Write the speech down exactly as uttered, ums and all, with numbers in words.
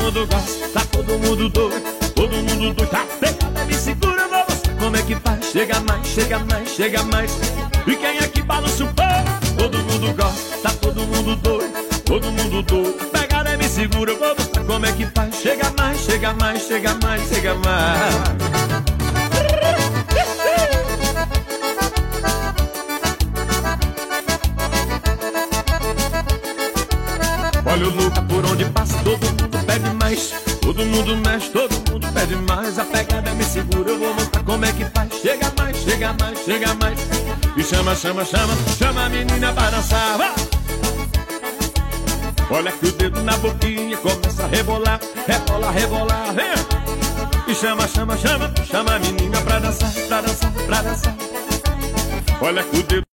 mundo gosta, tá todo mundo doido, todo mundo doido. Tá pegada, me segura, vou mostrar como é que faz. Chega mais, chega mais, chega mais. E quem é que balança o pão? Todo mundo gosta, tá todo mundo doido, todo mundo doido. Pegada, me segura, vou mostrar como é que faz. Chega mais, chega mais, chega mais, chega mais. Olha o Luca por onde passa, todo mundo pede mais. Todo mundo mexe, todo mundo pede mais. A pegada me segura, eu vou mostrar como é que faz. Chega mais, chega mais, chega mais. E chama, chama, chama, chama a menina para dançar. Vai! Olha que o dedo na boquinha começa a rebolar, rebolar, rebolar, vem! E chama, chama, chama, chama a menina pra dançar, pra dançar, pra dançar. Olha que o dedo